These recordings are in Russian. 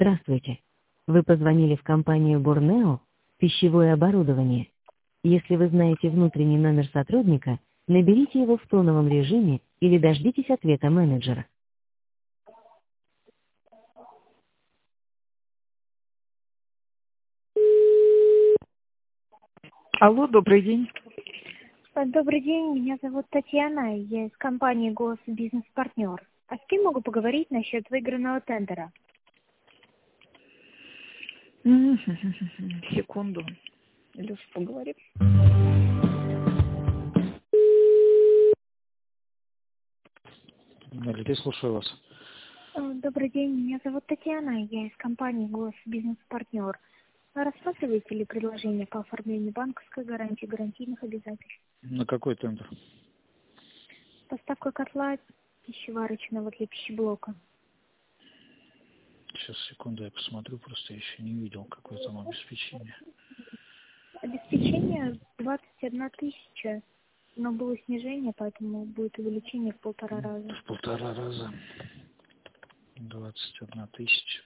Здравствуйте. Вы позвонили в компанию Борнео «Пищевое оборудование». Если вы знаете внутренний номер сотрудника, наберите его в тоновом режиме или дождитесь ответа менеджера. Алло, добрый день. Добрый день, меня зовут Татьяна, я из компании «Голос Бизнес-партнер». А с кем могу поговорить насчет выигранного тендера? Секунду. Илюш, поговорим. Людей, слушаю вас. Добрый день, меня зовут Татьяна, я из компании «Голос Бизнес-партнер». Рассматриваете ли предложение по оформлению банковской гарантии, гарантийных обязательств? На какой тендер? Поставка котла пищеварочного для пищеблока. Сейчас, секунду, я посмотрю, просто я еще не видел, какое там обеспечение. Обеспечение 21 тысяча, но было снижение, поэтому будет увеличение в 1,5 раза. В 1,5 раза. 21 тысяча.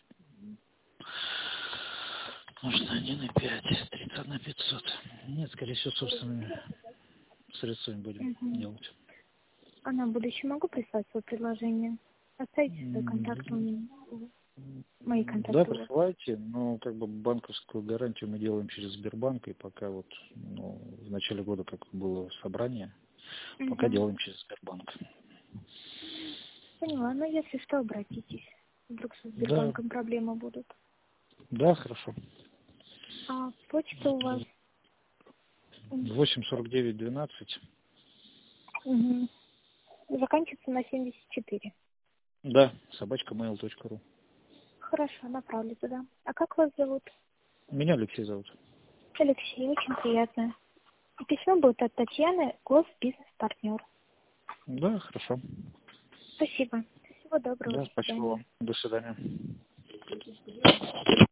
Может, на 1,5, 31 500. Нет, скорее всего, собственными средствами будем делать. А на будущее могу прислать свое предложение? Оставите свои контакты у меня. Мои контакты. Да, присылайте, но как бы банковскую гарантию мы делаем через Сбербанк, и пока вот в начале года, как было собрание, пока делаем через Сбербанк. Поняла, но если что, обратитесь. Вдруг со Сбербанком проблемы будут. Да, хорошо. А почта у вас? 84912. Заканчивается на 74. Да, @mail.ru. Хорошо, направлю туда. А как вас зовут? Меня Алексей зовут. Алексей, очень приятно. И письмо будет от Татьяны, Бизнес-партнер. Да, хорошо. Спасибо. Всего доброго. Да, До спасибо свидания. вам. До свидания.